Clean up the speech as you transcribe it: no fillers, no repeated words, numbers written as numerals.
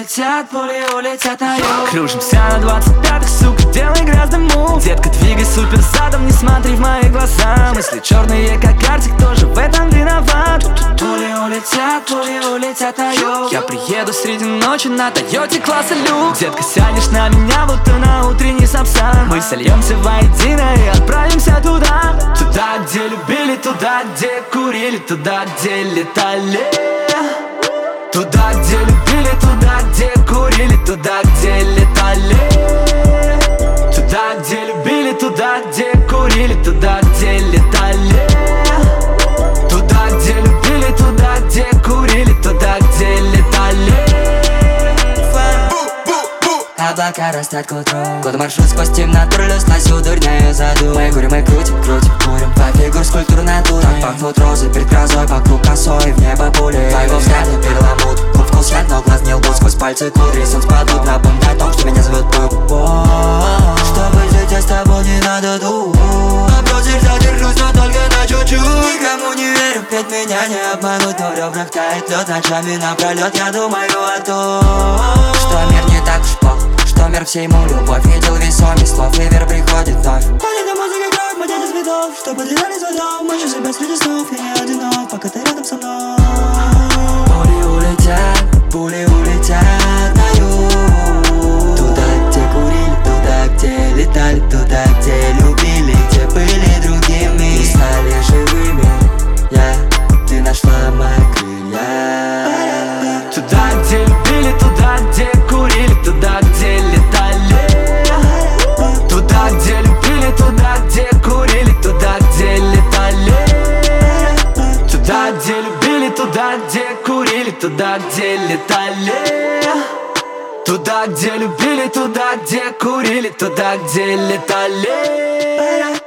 улетят на юг. Кружимся на 25-х, сука, делай грязный мув. Детка, двигай супер задом, не смотри в мои глаза. Мысли черные, как Артик, тоже в этом виноват. Пули улетят на юг. Я приеду среди ночи на Тойоте класса люкс. Детка, сядешь на меня, будто на утренний сапсан. Мы сольемся воедино и отправимся туда. Туда, где любили, туда, где курили, туда, где летали. Туда, где любили, туда, где курили, туда, где летали. Туда, где любили, туда, где курили, туда, где летали. Туда, где любили, туда, где курили, туда, где летали. Облака растят к утру. Куда маршрут сквозь темноту, лёсносью дурняю заду. Мы курим, мы крутим, курим. По фигур скульптур натуры. Так пахнут розы перед грозой, вокруг косой, в небо пули. Твоего взгляда перламут, губ вкус яд, но глаз не лгут. Сквозь пальцы кудри, солнце падут. Напомни о том, что меня зовут Буб. Чтобы жить, я с тобой не надо думать. Напротив, задержусь, но только на чуть-чуть. Никому не верю, ведь меня не обмануть. Но в ребрах тает лед, ночами напролет. Я думаю о том, что мир не так уж плох, что мир всему любовь. Видел весомый слов, ливер приходит вновь. Палит музыка, кровь, мы дети цветов. Что потеряли свой дом, мочу себя среди снов. Я не одинок, пока ты рядом со мной. Пули улетят на юг. Туда, где курили, туда, где летали, туда, где любили, где были другими и стали живыми. Ты нашла мои крылья. Туда, где любили, туда, где курили, туда, где летали. Туда, где любили, туда, где курили, туда, где летали. Туда, где любили, туда, где курили, туда, где летали. Туда, где любили, туда, где курили, туда, где летали.